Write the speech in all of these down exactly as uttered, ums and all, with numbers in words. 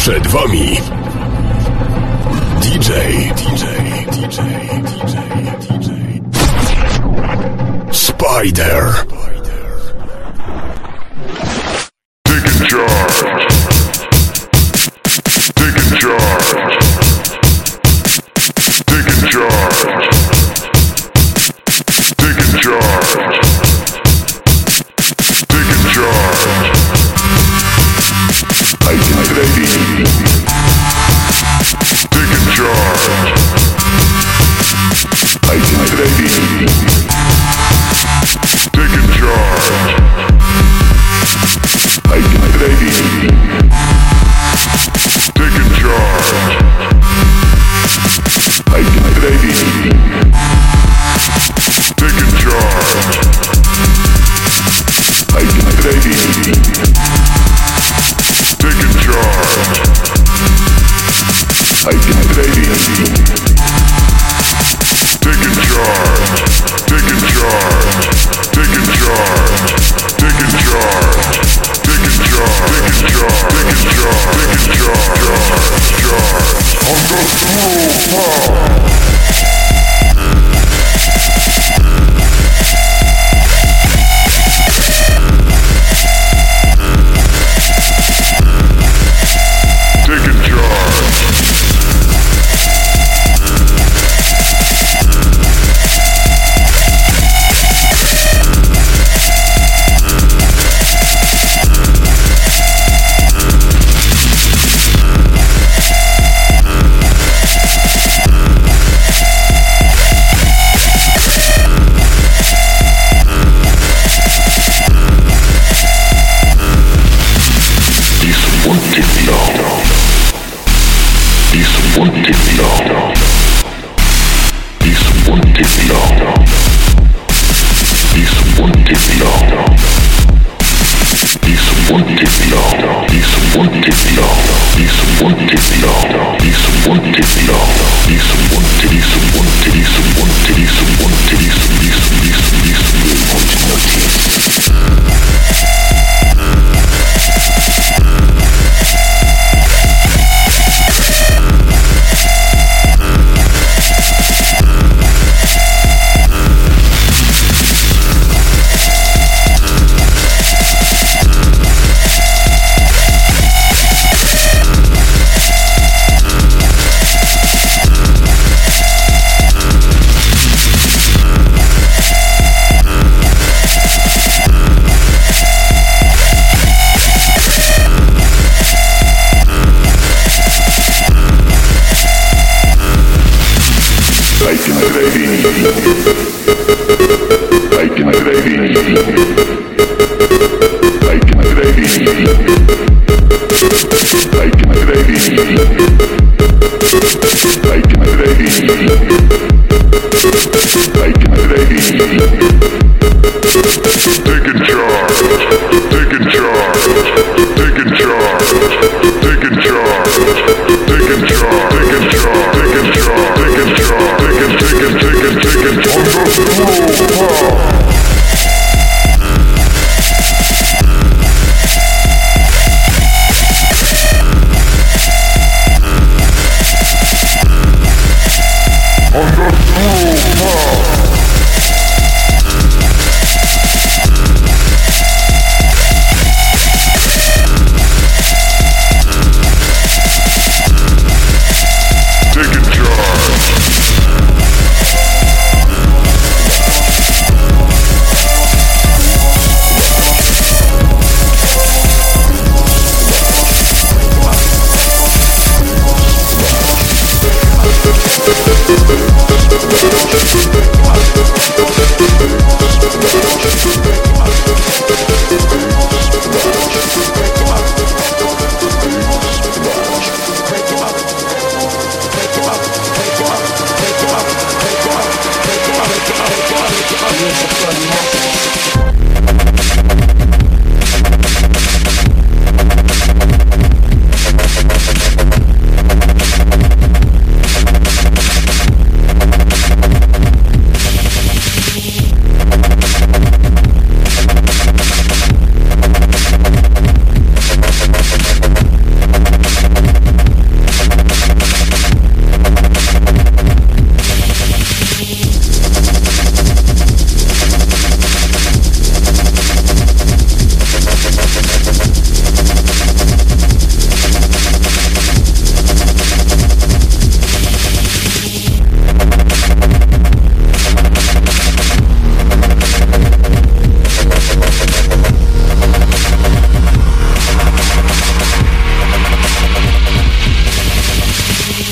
Przed wami D J, D J, D J, D J, D J Spider. Taking charge. Taking charge. Taking charge. Taking charge. Taking charge. I get ready. Taking charge. I get ready. Taking charge. I get ready. Taking charge. I get ready. Taking charge. I get ready. Taking charge. I get ready. Taking charge. Taking charge. Taking charge. Taking charge. Taking charge. Taking charge. Taking charge. Taking charge. Charge. On the floor.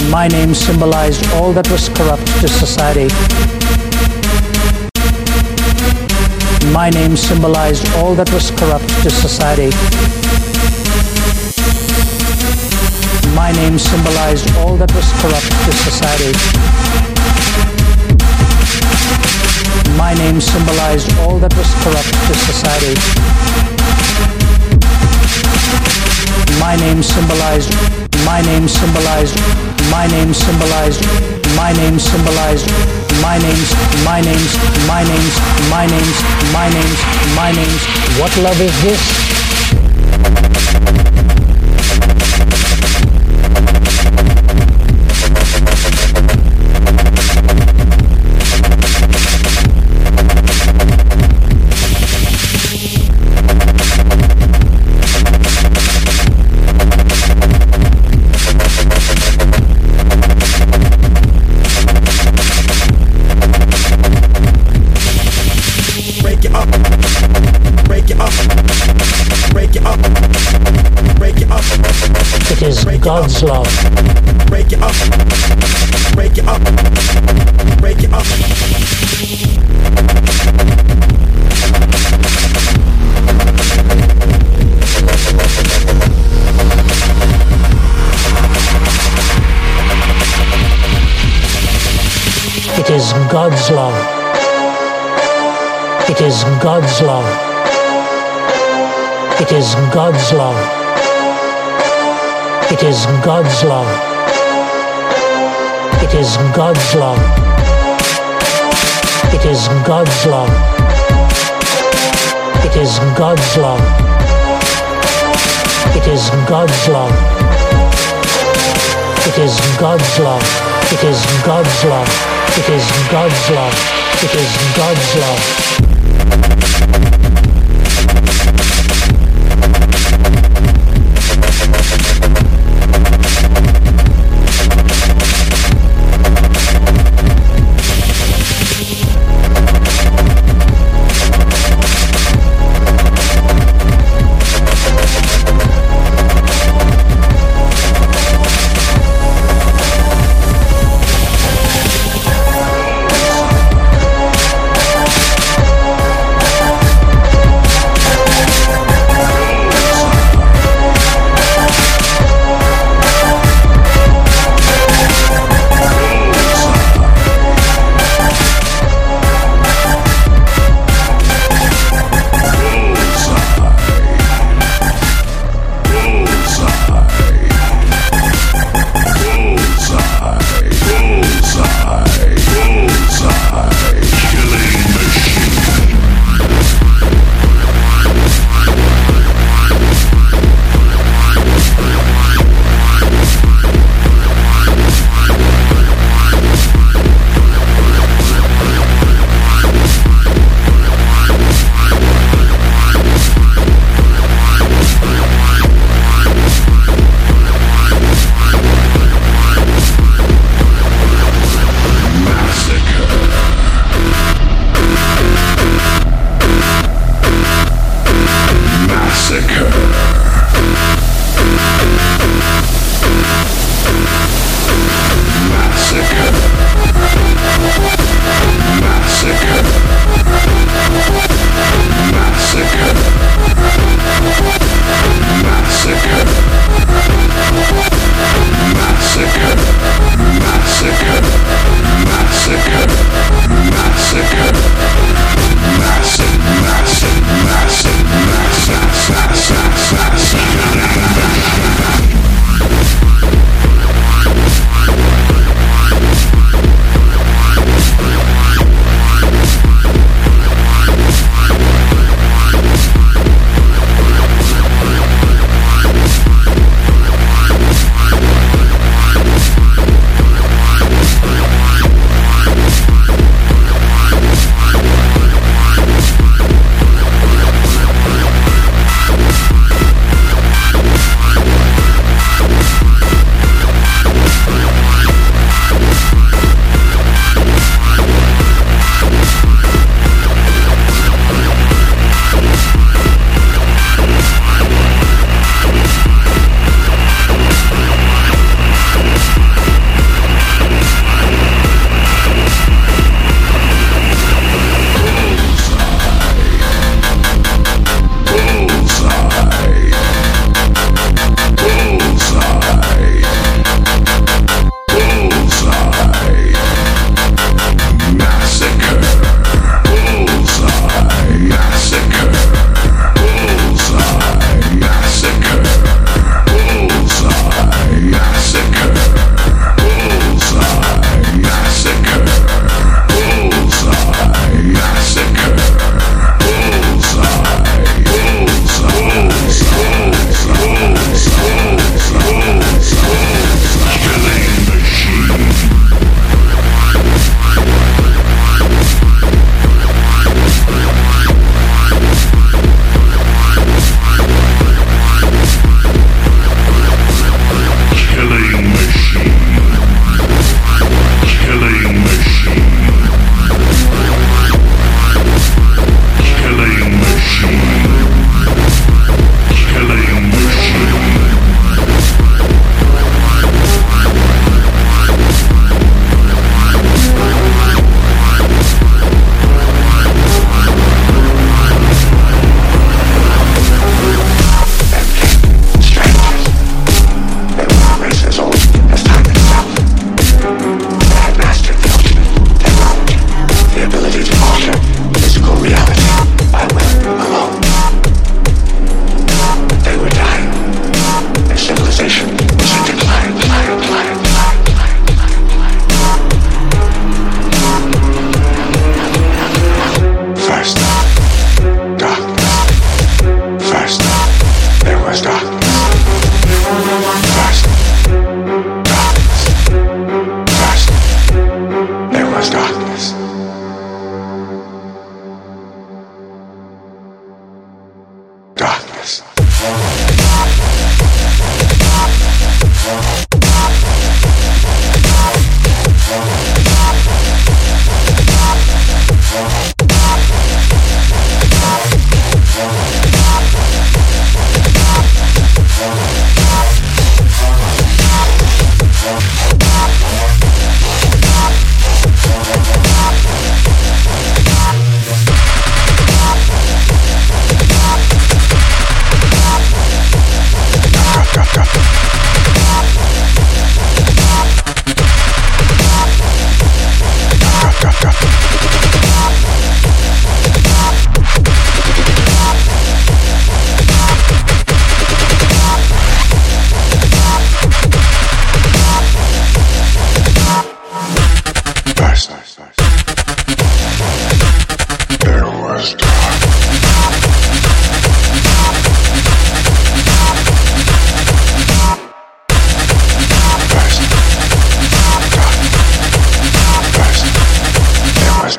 My name symbolized all that was corrupt to society. My name symbolized all that was corrupt to society. My name symbolized all that was corrupt to society. My name symbolized all that was corrupt to society. My name symbolized, my name symbolized, my name symbolized, my name symbolized, my names, my names, my names, my names, my names, my names. What love is this? It is God's love. Break it up. Break it up. Break it up. It is God's love. It is God's love. It is God's love. It is God's love. It is God's love. It is God's love. It is God's love. It is God's love. It is God's love. It is God's love. It is God's love. It is God's love.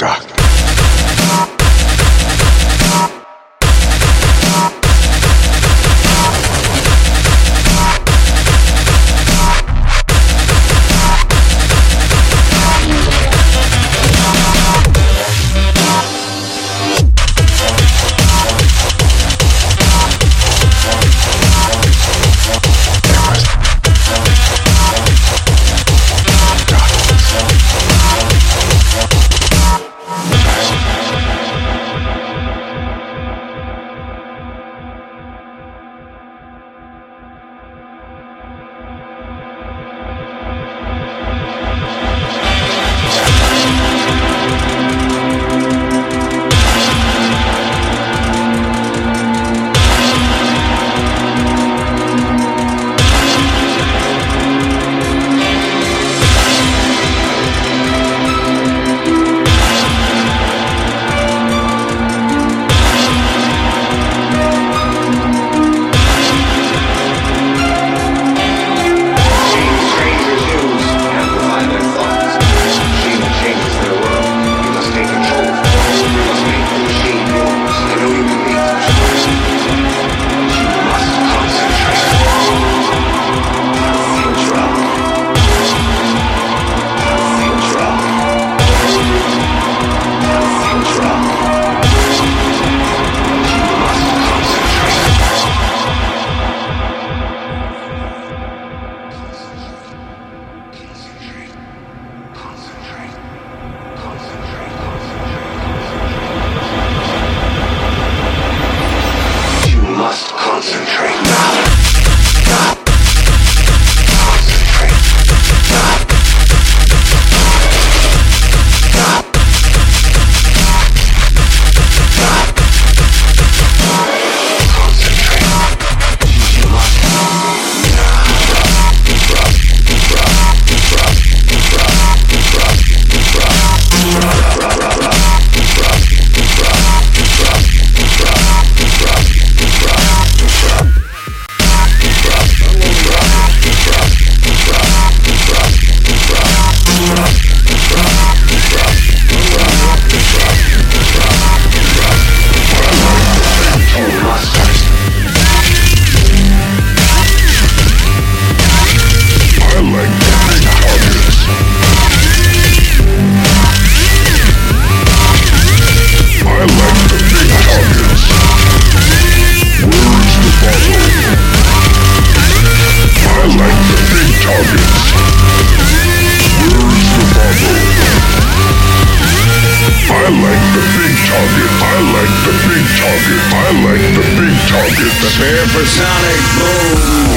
Prepare for sonic boom.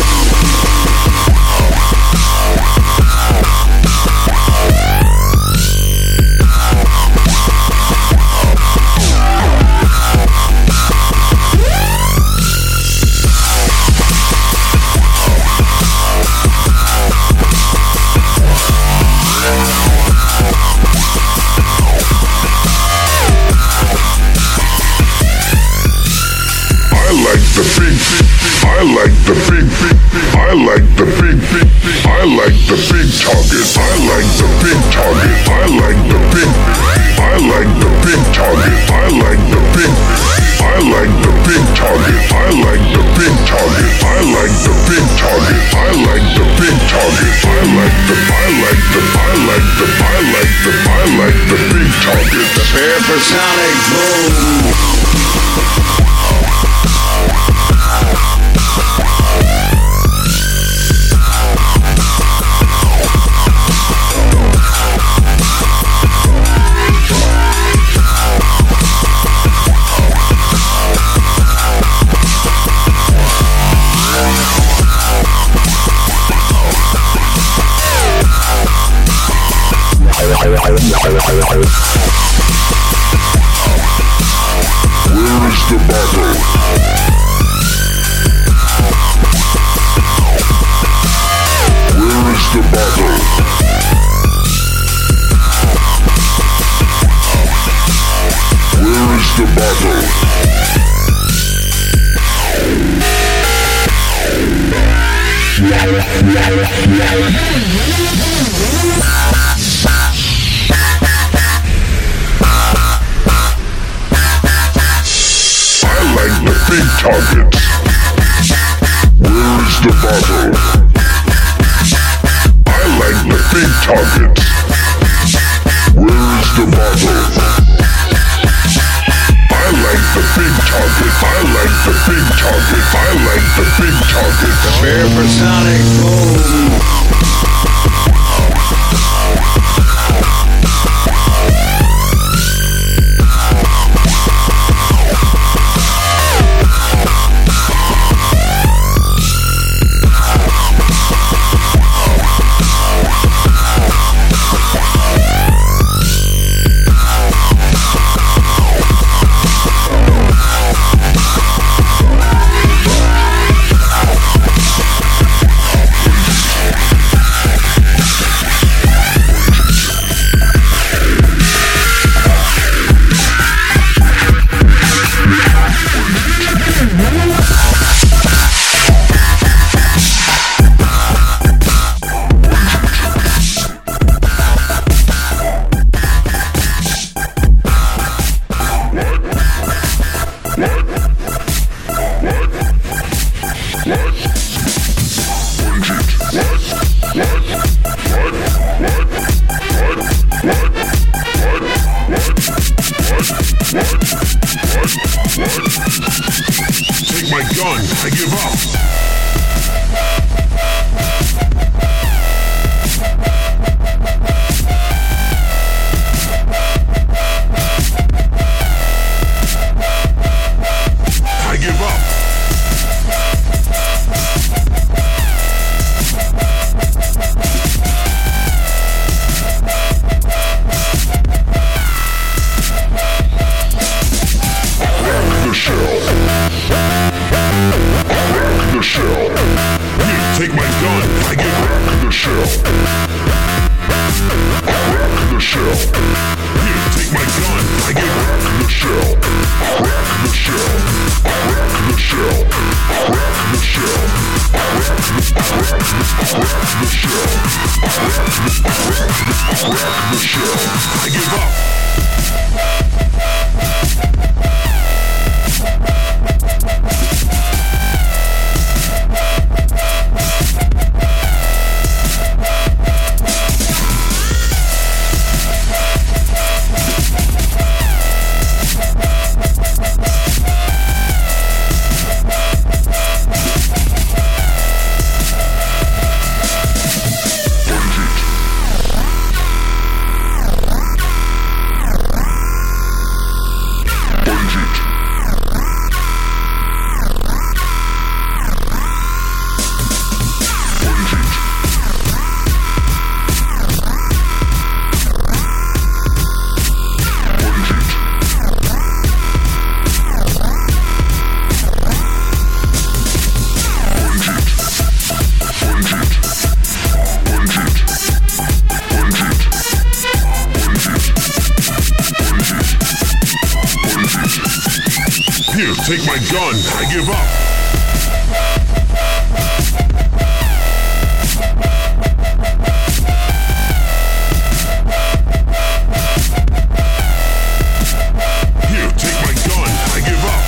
the big, I like the big, I like the big, I like the big target. I like the big target. I like the big, I like the big target. I like the big, I like the big target. I like the big target. I like the big target. I like the big target. I like the, I like the, I like the, I like the, I like the big target. Prepare for sonic boom. Where is the bottle? Where is the bottle? Where is the bottle? big target? Where is the bottle? I like the big target. Where is the bottle? I like the big target. I like the big target. I like the big target. Prepare for sonic boom. Take my gun, I give up. I give up. Crack the shell. Crack the shell. Here, take my gun. I give crack the shell. Crack the shell. Here, take my gun. I give crack the shell. Crack the shell. Crack the shell. Crack the shell. Crack the crack the shell. Crack the crack the shell. I give up. Here, take my gun. I give up. Here, take my gun. I give up.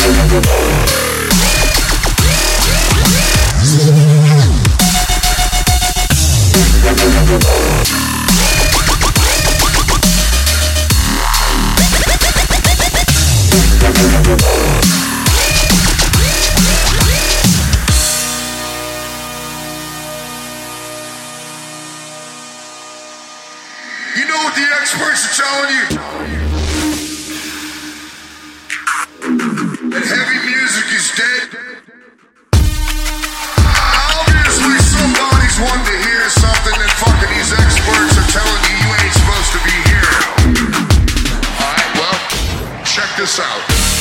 You know what the experts are telling you? That heavy music is dead. Obviously somebody's wanting to hear something that fucking these experts are telling you you ain't supposed to be hearing. Alright, well, check this out.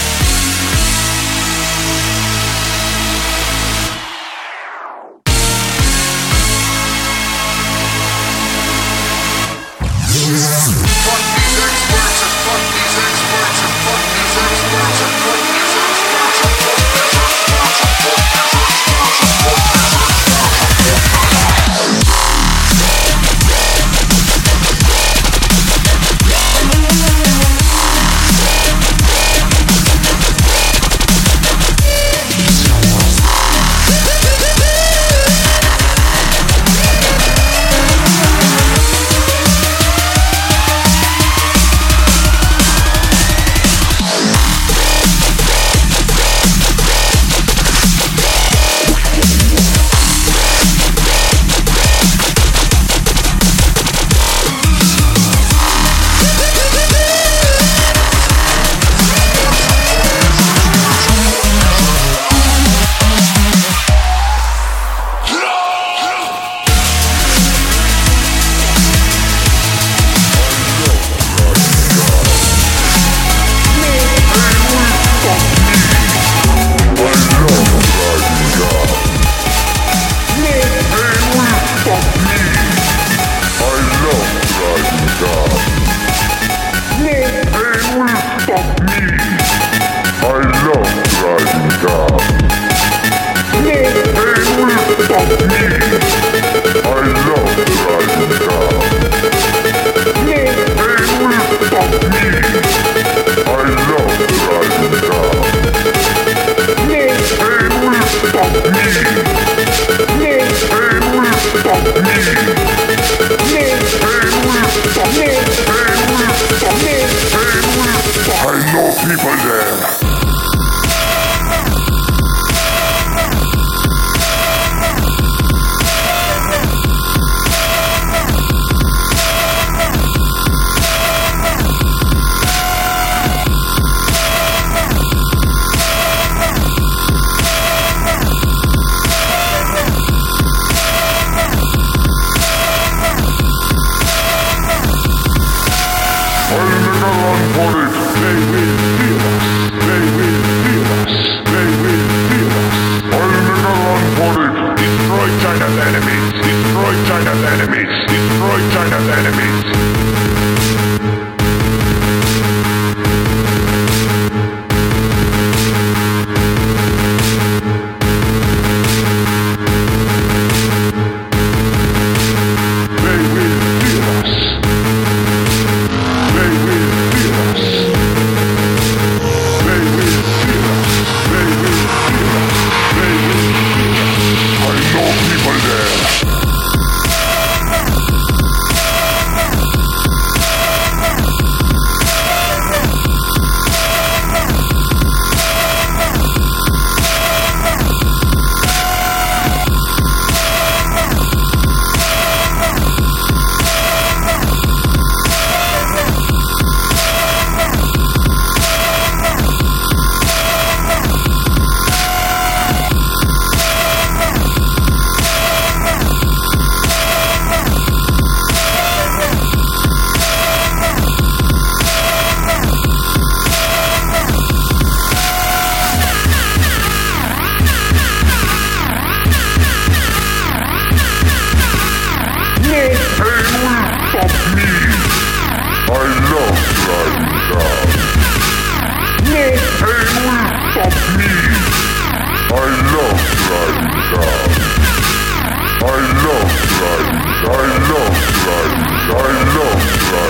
Fuck these experts and fuck these experts and fuck these experts and fuck these experts and fuck these experts and fuck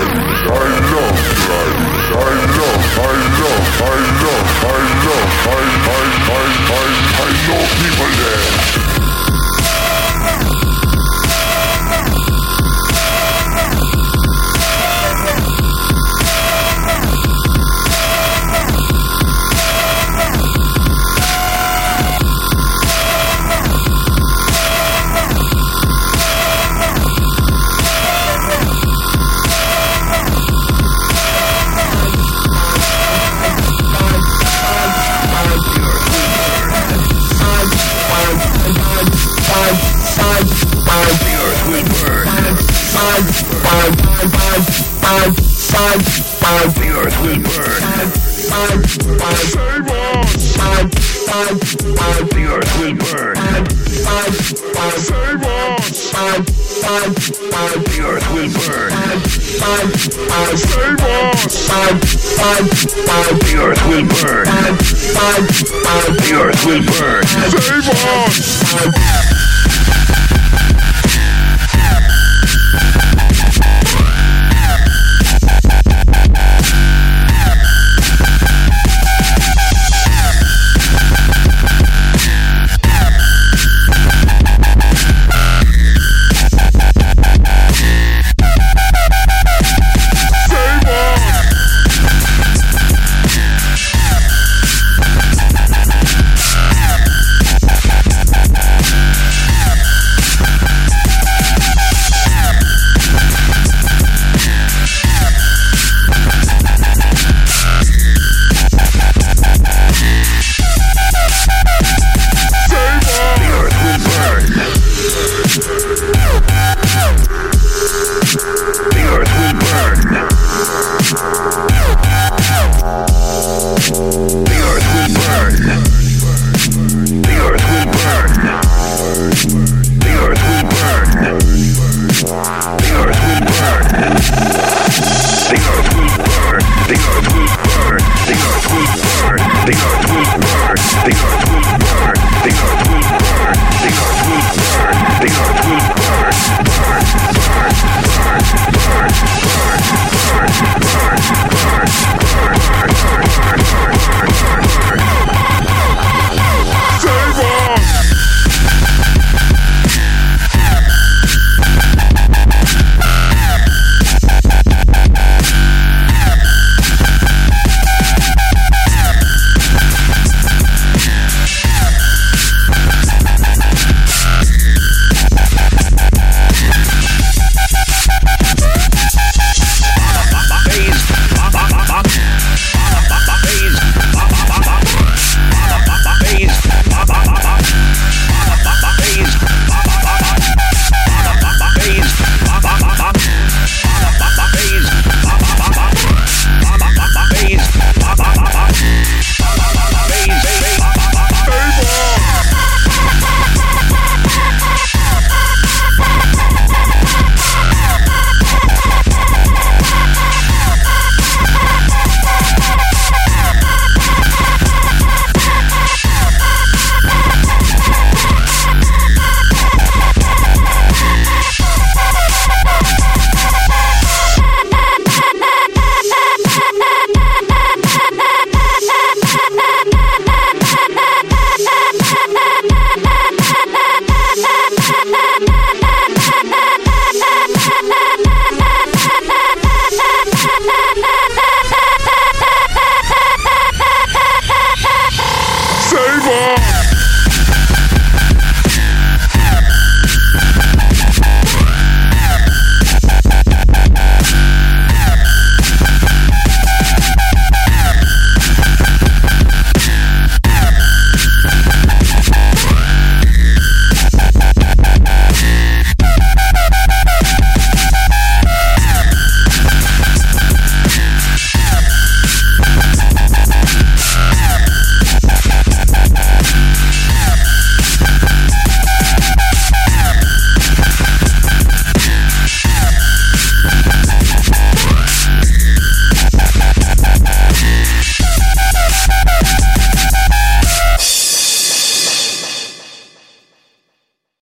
I know, I know, I know, I The earth will burn. Save us! The earth will burn. Save us! The earth will burn. Save us! The earth will burn. The earth will burn. Save us! Save us!